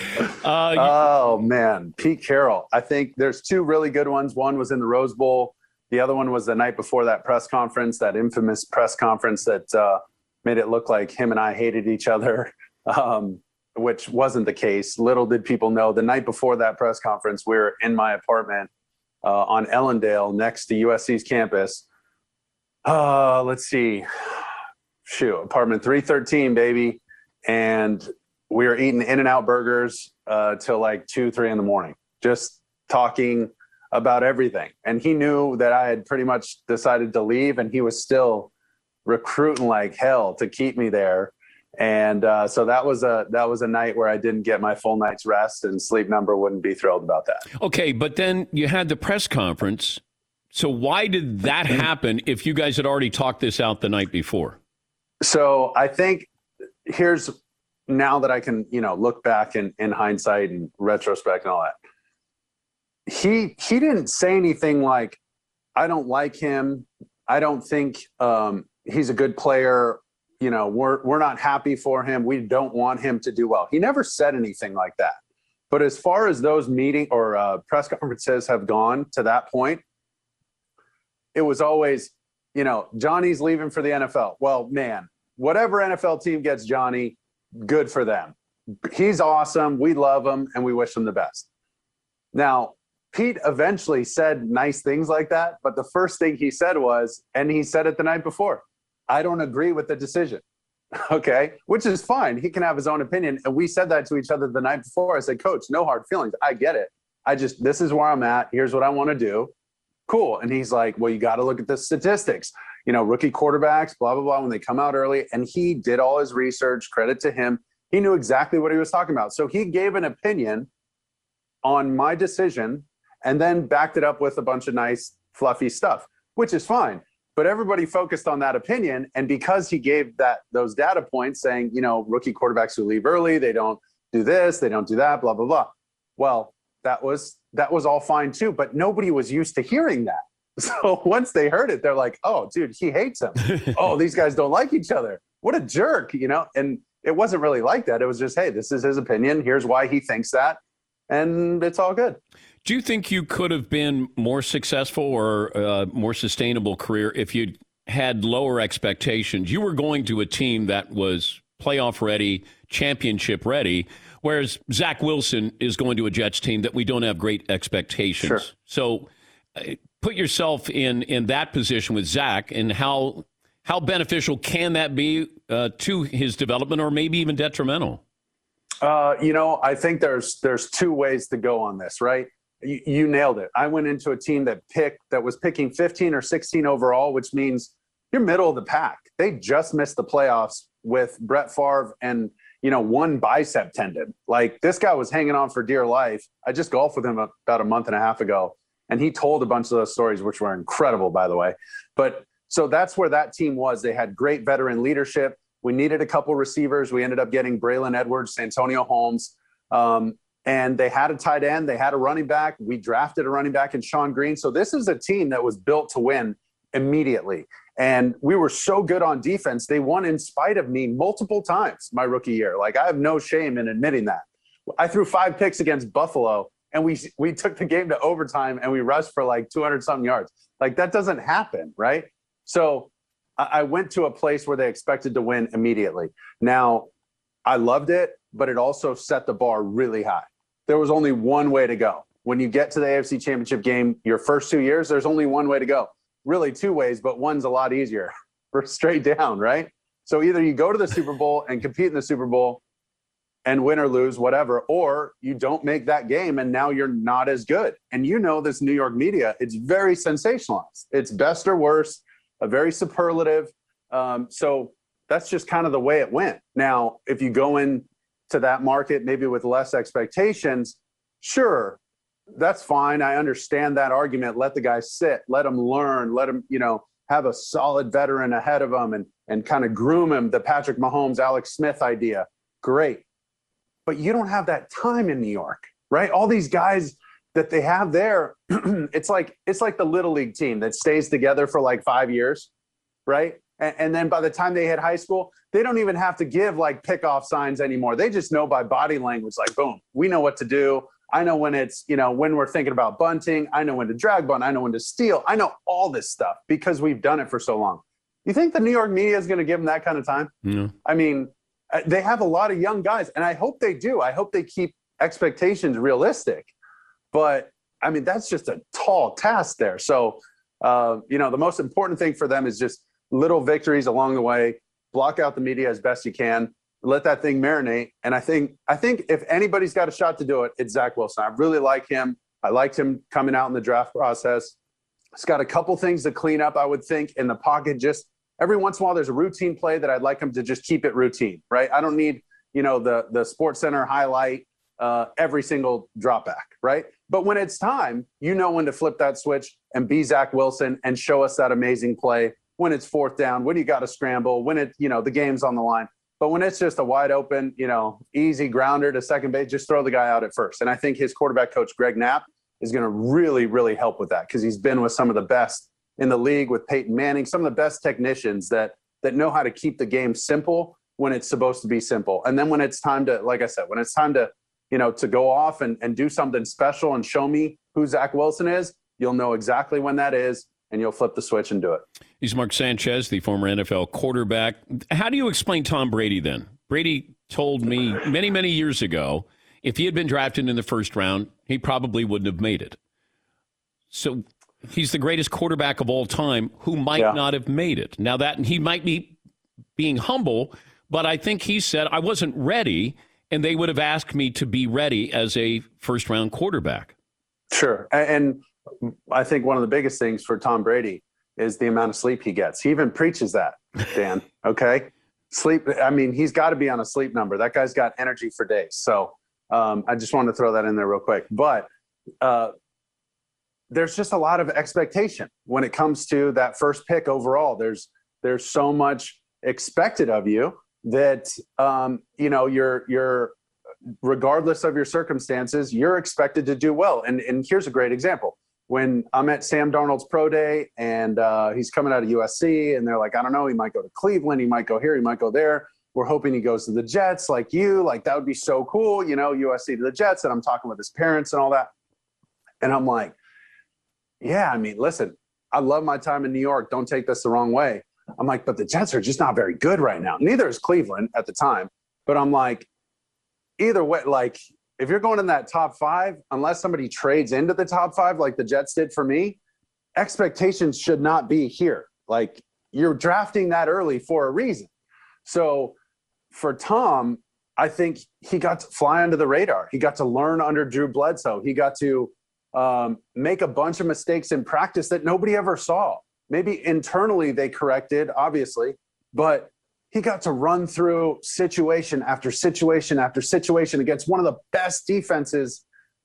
Speaker 12: oh, man. Pete Carroll. I think there's two really good ones. One was in the Rose Bowl. The other one was the night before that press conference, that infamous press conference that uh, made it look like him and I hated each other, um, which wasn't the case. Little did people know, the night before that press conference, we were in my apartment uh, on Ellendale next to U S C's campus. Uh, let's see. Shoot, apartment three thirteen, baby. And we were eating In-N-Out burgers uh, till like two, three in the morning, just talking about everything. And he knew that I had pretty much decided to leave, and he was still recruiting like hell to keep me there. And uh, so that was a that was a night where I didn't get my full night's rest, and Sleep Number wouldn't be thrilled about that.
Speaker 2: Okay, but then you had the press conference. So why did that happen if you guys had already talked this out the night before?
Speaker 12: So I think here's, now that I can, you know, look back in, in hindsight and retrospect and all that, he he didn't say anything like, I don't like him. I don't think um, he's a good player. You know, we're we're not happy for him. We don't want him to do well. He never said anything like that. But as far as those meeting or uh, press conferences have gone to that point, it was always, you know, Johnny's leaving for the N F L. Well, man, whatever N F L team gets Johnny, good for them. He's awesome. We love him, and we wish him the best. Now, Pete eventually said nice things like that, but the first thing he said was, and he said it the night before, I don't agree with the decision. Okay, which is fine. He can have his own opinion. And we said that to each other the night before. I said, Coach, no hard feelings. I get it. I just, this is where I'm at. Here's what I want to do. Cool. And he's like, well, you got to look at the statistics, you know, rookie quarterbacks, blah, blah, blah, when they come out early. And he did all his research, credit to him. He knew exactly what he was talking about. So he gave an opinion on my decision and then backed it up with a bunch of nice, fluffy stuff, which is fine. But everybody focused on that opinion. And because he gave that those data points saying, you know, rookie quarterbacks who leave early, they don't do this, they don't do that, blah, blah, blah. Well, that was that was all fine too, but nobody was used to hearing that. So once they heard it, they're like, oh, dude, he hates him. Oh, these guys don't like each other. What a jerk, you know? And it wasn't really like that. It was just, hey, this is his opinion. Here's why he thinks that. And it's all good.
Speaker 2: Do you think you could have been more successful or uh, more sustainable career if you had lower expectations? You were going to a team that was playoff ready, championship ready, whereas Zach Wilson is going to a Jets team that we don't have great expectations.
Speaker 12: Sure.
Speaker 2: So uh, put yourself in, in that position with Zach, and how how beneficial can that be uh, to his development, or maybe even detrimental?
Speaker 12: Uh, you know, I think there's there's two ways to go on this, right? You, you nailed it. I went into a team that picked that was picking fifteen or sixteen overall, which means you're middle of the pack. They just missed the playoffs with Brett Favre and, you know, one bicep tendon. Like, this guy was hanging on for dear life. I just golfed with him about a month and a half ago, and he told a bunch of those stories, which were incredible, by the way. But so that's where that team was. They had great veteran leadership. We needed a couple receivers. We ended up getting Braylon Edwards, Santonio Holmes. Um, And they had a tight end. They had a running back. We drafted a running back in Sean Green. So this is a team that was built to win immediately. And we were so good on defense. They won in spite of me multiple times my rookie year. Like, I have no shame in admitting that. I threw five picks against Buffalo, and we we took the game to overtime, and we rushed for like two hundred something yards. Like, that doesn't happen, right? So I, I went to a place where they expected to win immediately. Now, I loved it, but it also set the bar really high. There was only one way to go. When you get to the A F C Championship game, your first two years, there's only one way to go. Really two ways, but one's a lot easier. We're straight down, right? So either you go to the Super Bowl and compete in the Super Bowl and win or lose, whatever, or you don't make that game and now you're not as good. And you know this New York media, it's very sensationalized. It's best or worst, a very superlative. Um, so that's just kind of the way it went. Now, if you go in to that market, maybe with less expectations, sure, that's fine. I understand that argument. Let the guy sit, let him learn, let him, you know, have a solid veteran ahead of him and, and kind of groom him, the Patrick Mahomes, Alex Smith idea. Great. But you don't have that time in New York, right? All these guys, that they have there, it's like it's like the little league team that stays together for like five years, right? And, and then by the time they hit high school, they don't even have to give like pickoff signs anymore. They just know by body language, like, boom, we know what to do. I know when it's, you know, when we're thinking about bunting. I know when to drag bunt. I know when to steal. I know all this stuff because we've done it for so long. You think the New York media is going to give them that kind of time?
Speaker 2: Yeah.
Speaker 12: I mean, they have a lot of young guys, and I hope they do. I hope they keep expectations realistic. But, I mean, that's just a tall task there. So, uh, you know, the most important thing for them is just little victories along the way. Block out the media as best you can. Let that thing marinate. And I think I think if anybody's got a shot to do it, it's Zach Wilson. I really like him. I liked him coming out in the draft process. He's got a couple things to clean up, I would think, in the pocket. Just every once in a while, there's a routine play that I'd like him to just keep it routine, right? I don't need, you know, the the Sports Center highlight uh, every single drop back, right? But when it's time, you know when to flip that switch and be Zach Wilson and show us that amazing play when it's fourth down, when you got to scramble, when it, you know, the game's on the line. But when it's just a wide open, you know, easy grounder to second base, just throw the guy out at first. And I think his quarterback coach, Greg Knapp, is going to really, really help with that because he's been with some of the best in the league with Peyton Manning, some of the best technicians that that know how to keep the game simple when it's supposed to be simple. And then when it's time to, like I said, when it's time to, you know, to go off and, and do something special and show me who Zach Wilson is, you'll know exactly when that is, and you'll flip the switch and do it.
Speaker 2: He's Mark Sanchez, the former N F L quarterback. How do you explain Tom Brady then? Brady told me many, many years ago, if he had been drafted in the first round, he probably wouldn't have made it. So he's the greatest quarterback of all time who might yeah. not have made it. Now that he might be being humble, but I think he said, I wasn't ready, and they would have asked me to be ready as a first-round quarterback.
Speaker 12: Sure. And I think one of the biggest things for Tom Brady is the amount of sleep he gets. He even preaches that, Dan, okay? Sleep, I mean, he's got to be on a sleep number. That guy's got energy for days. So um, I just wanted to throw that in there real quick. But uh, there's just a lot of expectation when it comes to that first pick overall. There's there's so much expected of you that, um, you know, you're you're regardless of your circumstances, you're expected to do well. And and here's a great example. When I'm at Sam Darnold's pro day and uh, he's coming out of U S C and they're like, I don't know, he might go to Cleveland, he might go here, he might go there. We're hoping he goes to the Jets like you, like that would be so cool, you know, U S C to the Jets. And I'm talking with his parents and all that. And I'm like, yeah, I mean, listen, I love my time in New York. Don't take this the wrong way. I'm like, but the Jets are just not very good right now. Neither is Cleveland at the time. But I'm like, either way, like, if you're going in that top five, unless somebody trades into the top five like the Jets did for me, expectations should not be here. Like, you're drafting that early for a reason. So for Tom, I think he got to fly under the radar. He got to learn under Drew Bledsoe. He got to um, make a bunch of mistakes in practice that nobody ever saw. Maybe internally they corrected, obviously, but he got to run through situation after situation after situation against one of the best defenses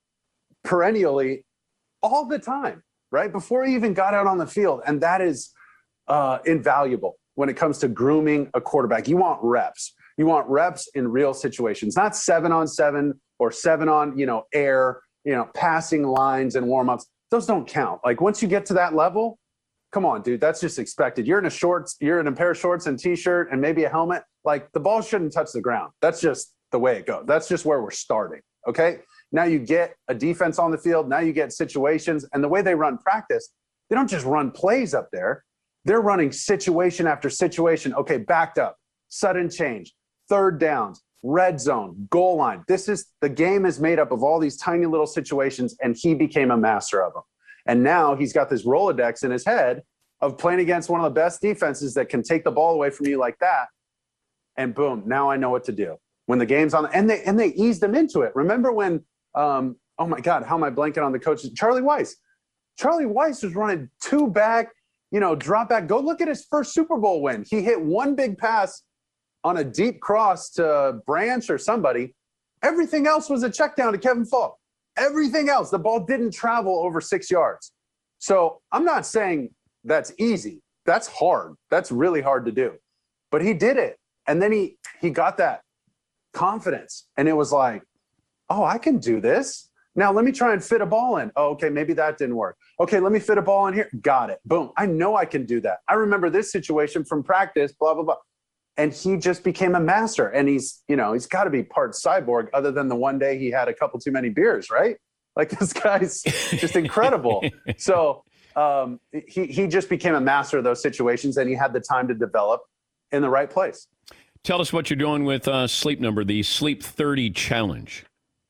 Speaker 12: perennially all the time, right? Before he even got out on the field. And that is uh, invaluable when it comes to grooming a quarterback. You want reps. You want reps in real situations, not seven on seven or seven on, you know, air, you know, passing lines and warmups. Those don't count. Like, once you get to that level, come on, dude, that's just expected. You're in a shorts, you're in a pair of shorts and t-shirt and maybe a helmet. Like, the ball shouldn't touch the ground. That's just the way it goes. That's just where we're starting. Okay. Now you get a defense on the field. Now you get situations, and the way they run practice, they don't just run plays up there. They're running situation after situation. Okay. Backed up, sudden change, third downs, red zone, goal line. This is, the game is made up of all these tiny little situations, and he became a master of them. And now he's got this Rolodex in his head of playing against one of the best defenses that can take the ball away from you like that. And boom, now I know what to do when the game's on. And they and they eased him into it. Remember when, um, oh my God, how am I blanking on the coach? Charlie Weiss. Charlie Weiss was running two back, you know, drop back. Go look at his first Super Bowl win. He hit one big pass on a deep cross to Branch or somebody. Everything else was a check down to Kevin Falk. Everything else, the ball didn't travel over six yards. So I'm not saying that's easy. That's hard. That's really hard to do. But he did it. And then he he got that confidence. And it was like, oh, I can do this. Now let me try and fit a ball in. Oh, okay, maybe that didn't work. Okay, let me fit a ball in here. Got it. Boom. I know I can do that. I remember this situation from practice, blah, blah, blah. And he just became a master. And he's, you know, he's got to be part cyborg other than the one day he had a couple too many beers, right? Like this guy's just incredible. So um, he, he just became a master of those situations, and he had the time to develop in the right place.
Speaker 2: Tell us what you're doing with uh, Sleep Number, the Sleep thirty Challenge.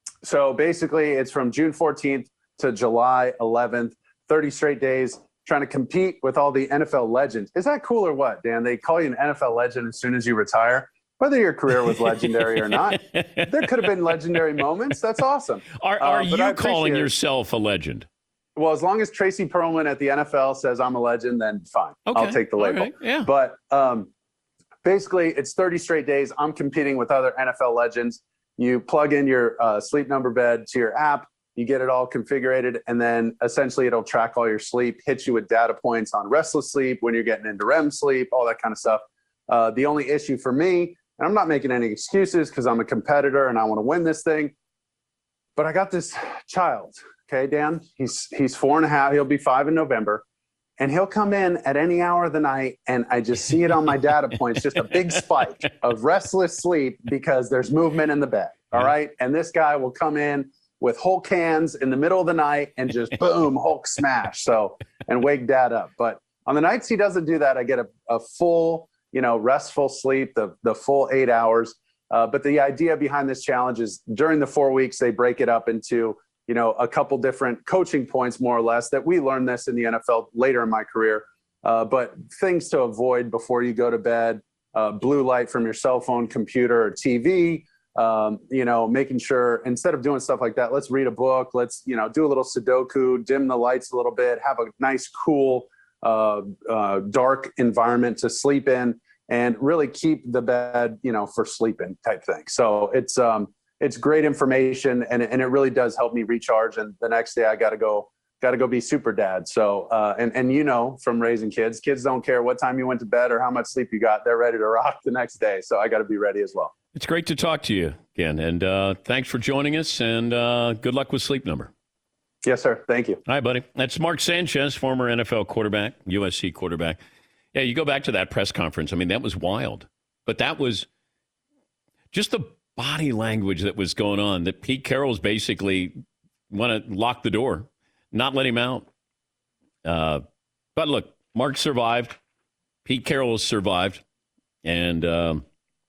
Speaker 12: So basically, it's from June fourteenth to July eleventh, thirty straight days, trying to compete with all the N F L legends. Is that cool or what, Dan? They call you an N F L legend as soon as you retire. Whether your career was legendary or not, there could have been legendary moments. That's awesome.
Speaker 2: Are, are
Speaker 12: uh,
Speaker 2: you calling yourself a legend?
Speaker 12: Well, as long as Tracy Perlman at the N F L says I'm a legend, then fine.
Speaker 2: Okay.
Speaker 12: I'll take the label.
Speaker 2: Right. Yeah.
Speaker 12: But um, basically, it's thirty straight days. I'm competing with other N F L legends. You plug in your uh, Sleep Number bed to your app. You get it all configured, and then essentially it'll track all your sleep, hit you with data points on restless sleep, when you're getting into R E M sleep, all that kind of stuff. Uh, the only issue for me, and I'm not making any excuses because I'm a competitor and I want to win this thing, but I got this child, okay, Dan? He's he's four and a half. He'll be five in November. And he'll come in at any hour of the night, and I just see it on my data points, just a big spike of restless sleep because there's movement in the bed, all right? And this guy will come in with Hulk hands in the middle of the night and just boom, Hulk smash, so, and wake dad up. But on the nights he doesn't do that, I get a, a full, you know, restful sleep, the, the full eight hours. Uh, but the idea behind this challenge is during the four weeks, they break it up into, you know, a couple different coaching points, more or less, that we learned this in the N F L later in my career. Uh, but things to avoid before you go to bed, uh, blue light from your cell phone, computer, or T V, um, you know, making sure instead of doing stuff like that, let's read a book, let's, you know, do a little Sudoku, dim the lights a little bit, have a nice, cool, uh, uh, dark environment to sleep in, and really keep the bed, you know, for sleeping type thing. So it's, um, it's great information, and, and it really does help me recharge. And the next day I got to go, got to go be super dad. So, uh, and, and, you know, from raising kids, kids don't care what time you went to bed or how much sleep you got. They're ready to rock the next day. So I got to be ready as well.
Speaker 2: It's great to talk to you again. And uh, thanks for joining us, and uh, good luck with Sleep Number.
Speaker 12: Yes, sir. Thank you.
Speaker 2: Hi, buddy. That's Mark Sanchez, former N F L quarterback, U S C quarterback. Yeah, you go back to that press conference. I mean, that was wild. But that was just the body language that was going on, that Pete Carroll's basically want to lock the door, not let him out. Uh, but look, Mark survived. Pete Carroll has survived. And, um,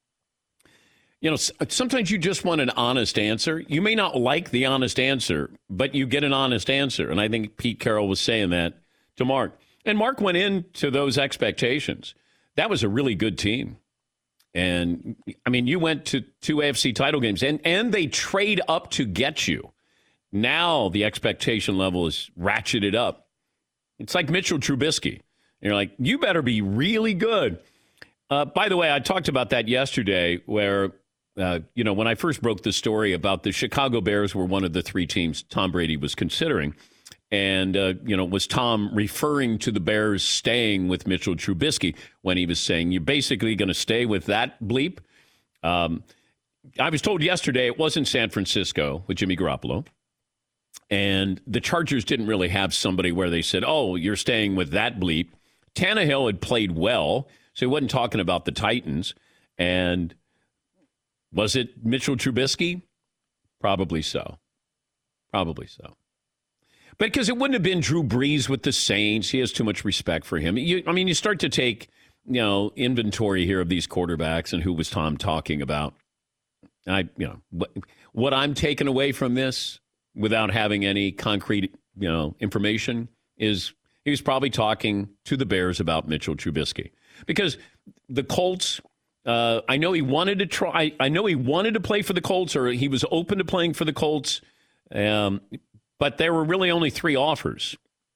Speaker 2: you know, sometimes you just want an honest answer. You may not like the honest answer, but you get an honest answer. And I think Pete Carroll was saying that to Mark. And Mark went into those expectations. That was a really good team. And, I mean, you went to two A F C title games, and, and they trade up to get you. Now the expectation level is ratcheted up. It's like Mitchell Trubisky. You're like, you better be really good. Uh, by the way, I talked about that yesterday where, uh, you know, when I first broke the story about the Chicago Bears were one of the three teams Tom Brady was considering. And, uh, you know, was Tom referring to the Bears staying with Mitchell Trubisky when he was saying, you're basically going to stay with that bleep? Um, I was told yesterday it wasn't San Francisco with Jimmy Garoppolo. And the Chargers didn't really have somebody where they said, oh, you're staying with that bleep. Tannehill had played well, so he wasn't talking about the Titans. And was it Mitchell Trubisky? Probably so. Probably so. Because it wouldn't have been Drew Brees with the Saints. He has too much respect for him. You, I mean, you start to take, you know, inventory here of these quarterbacks and who was Tom talking about. I, you know, what, what I'm taking away from this without having any concrete, you know, information is he was probably talking to the Bears about Mitchell Trubisky. Because the Colts, uh, I know he wanted to try, I know he wanted to play for the Colts, or he was open to playing for the Colts. Um, But there were really only three offers,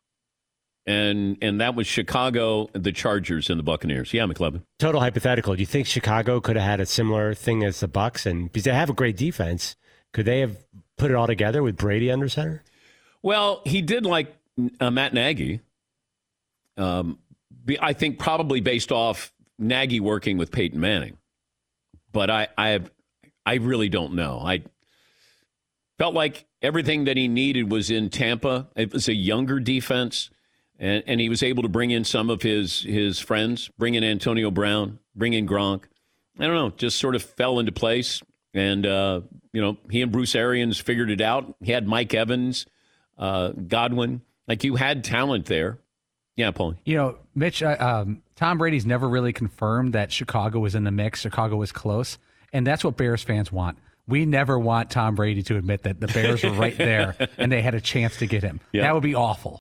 Speaker 2: and and that was Chicago, the Chargers, and the Buccaneers. Yeah, McLevin.
Speaker 4: Total hypothetical. Do you think Chicago could have had a similar thing as the Bucs? And because they have a great defense, could they have put it all together with Brady under center?
Speaker 2: Well, he did like uh, Matt Nagy. Um, I think probably based off Nagy working with Peyton Manning, but I I I really don't know. I. Felt like everything that he needed was in Tampa. It was a younger defense, and, and he was able to bring in some of his his friends, bring in Antonio Brown, bring in Gronk. I don't know, just sort of fell into place. And, uh, you know, he and Bruce Arians figured it out. He had Mike Evans, uh, Godwin. Like, you had talent there. Yeah, Paul.
Speaker 5: You know, Mitch, uh, um, Tom Brady's never really confirmed that Chicago was in the mix. Chicago was close. And that's what Bears fans want. We never want Tom Brady to admit that the Bears were right there and they had a chance to get him.
Speaker 2: Yeah.
Speaker 5: That would be awful.